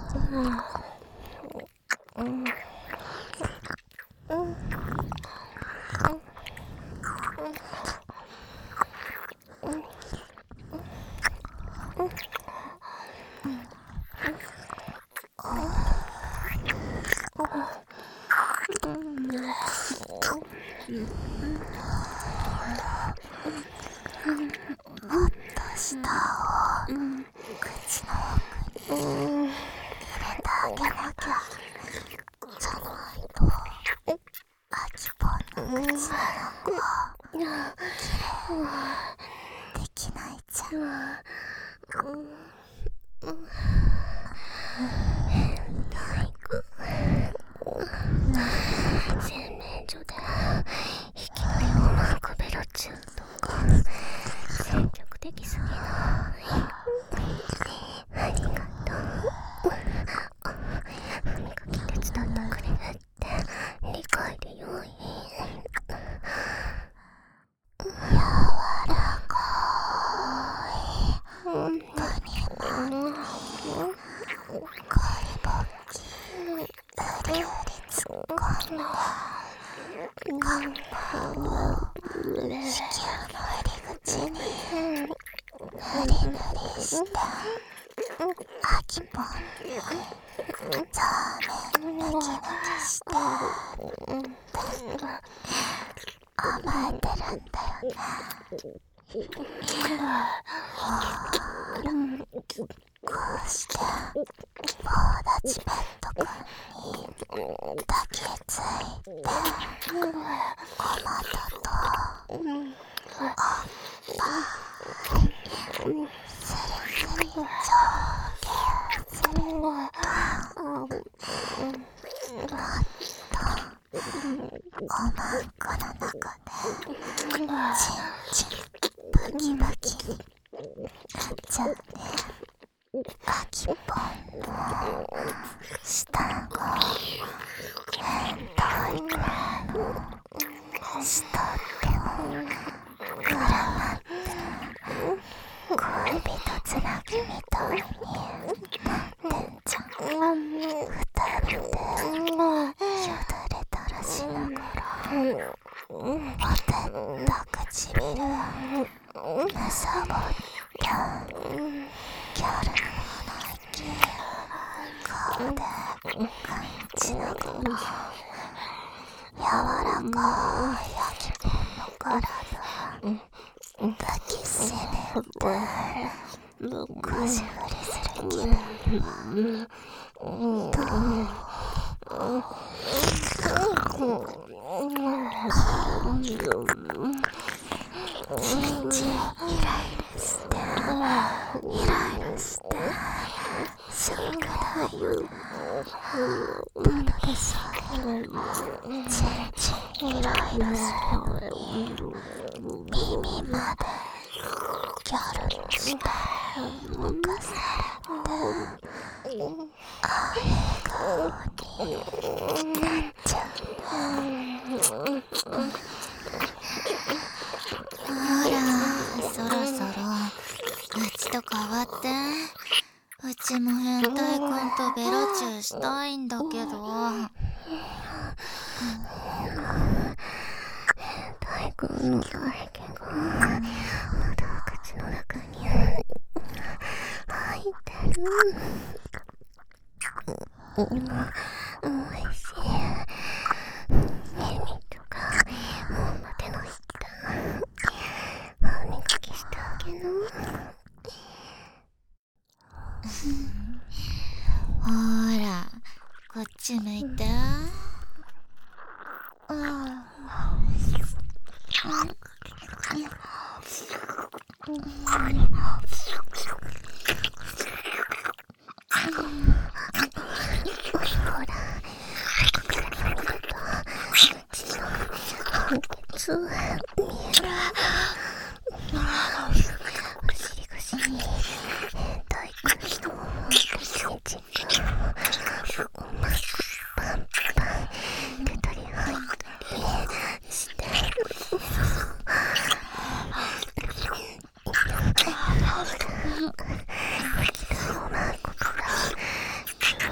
舌を口の奥に入れてあげなきゃ。じゃないとアキポンの口の中きれいにできないじゃん。 洗面所で引きのようなクベロチューとか積極的すぎない。ありがとう。歯磨き手伝ってくれるって理解でよい。 柔らかい髪にゴリボキうりうり突っ込んで漢方を子宮の入り口にぬりぬりしてアキポンのザーメン抜き抜きして甘えてるんだよね。こうして棒立ちベッド君に抱きついて小股とおっぱいスリスリ上下するともっとおまんこの中でチンチンブキブキになっちゃうね。アキポンの下が変態くらいの下手を絡まって恋人つなぎみたいになってんじゃん。二人でよだれ垂らしながらおてった唇むさぼったギャルの息顔で感じながら柔らかい焼きポンの体抱きしめて腰振りする気分はどう？ちんちんイライラしてショックだよね。ただでさえちんちんイライラするのに耳までギャルの舌を動かされてあえ顔になっちゃうね。ほらそろそろうちと変わって。うちも変態君とベロチューしたいんだけど。 変態君の唾液がまだ口の中に入ってる。おいしい。耳とか表の下歯磨きしてあげな。 ほらこっち向いて。 ほら判決見える。お尻越しに変態君のチンチンがパンパン出たり入ったりしてうまいことが急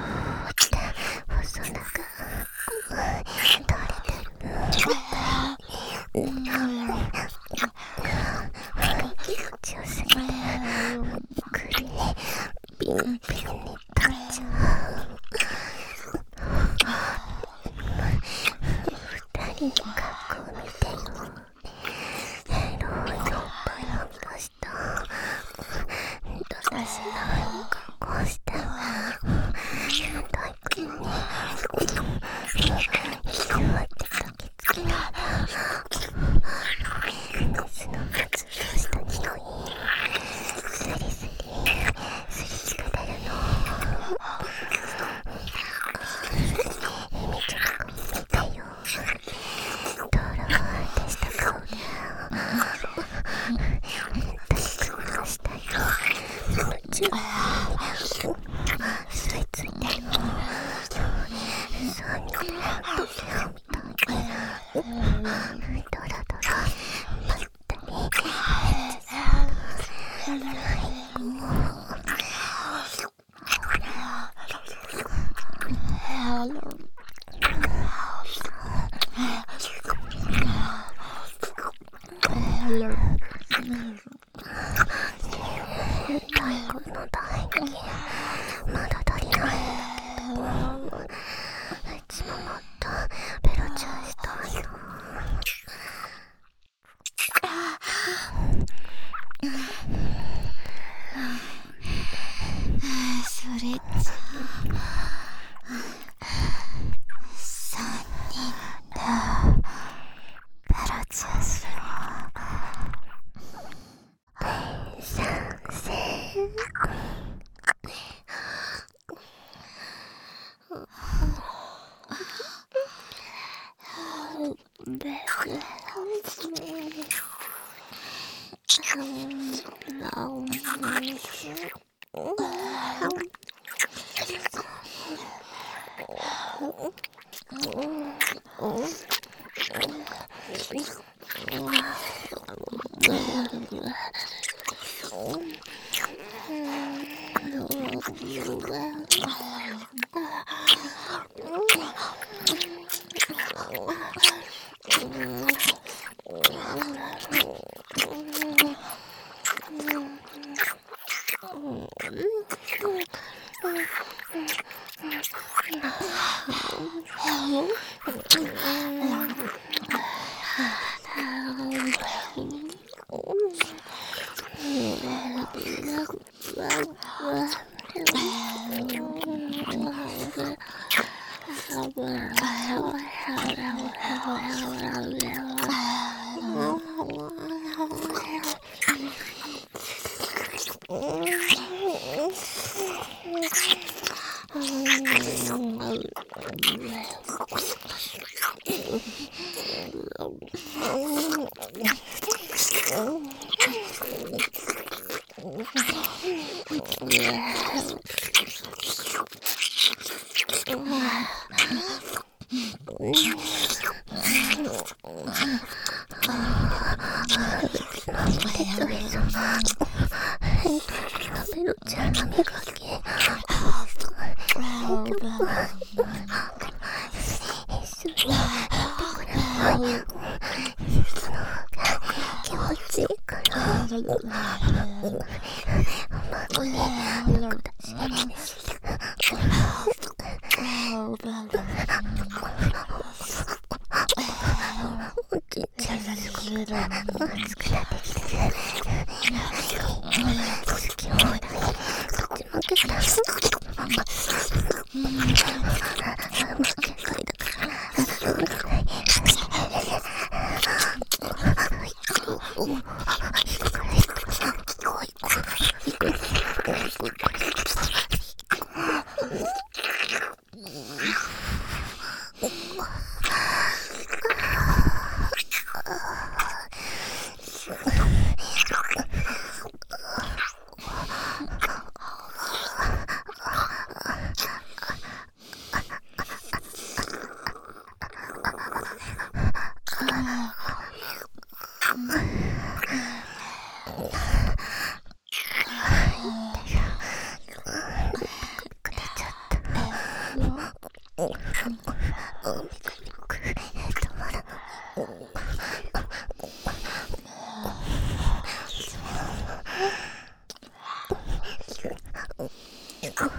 う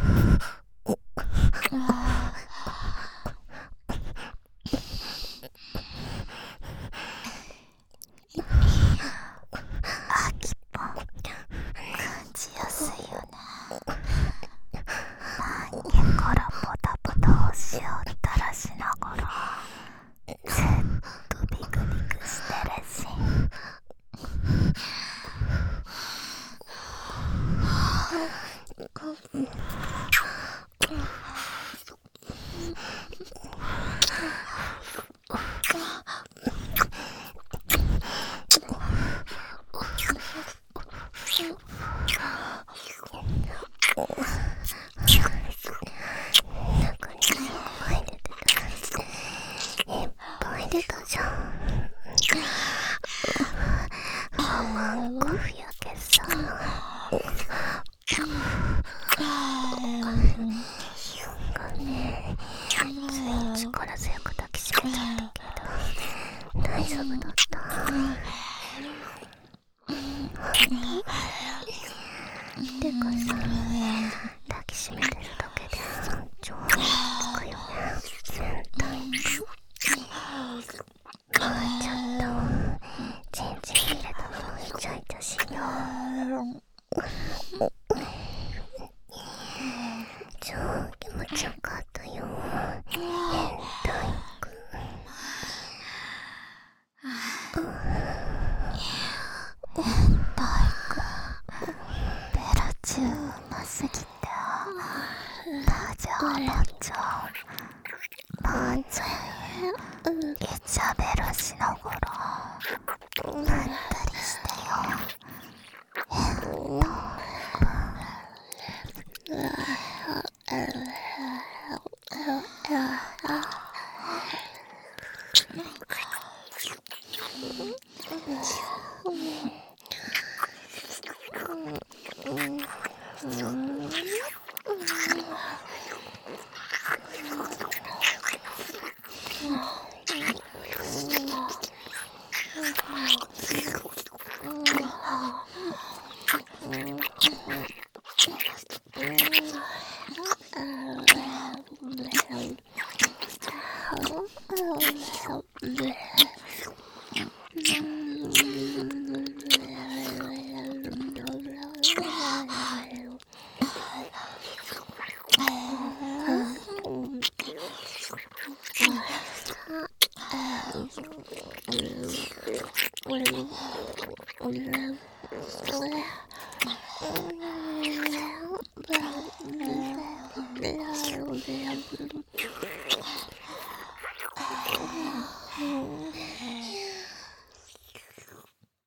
秋っぽ感じやすいよね。何からポタポタ押しを垂らしながらずっとビクビクしてるし、 出たじゃん。ふやけさ。がね、つい力強く抱きしめちゃったけど、大丈夫だった。てかさ、抱きしめてるだけで超落ち着くよね。全体ちょっとチンチン入れたのもイチャイチャしよう。超気持ちよかったよ。変態くん。 変態くん、ベラチューうますぎてダジャーなっちゃう。まーちゃんイチャベラしながらまったりしてよ。変態くん。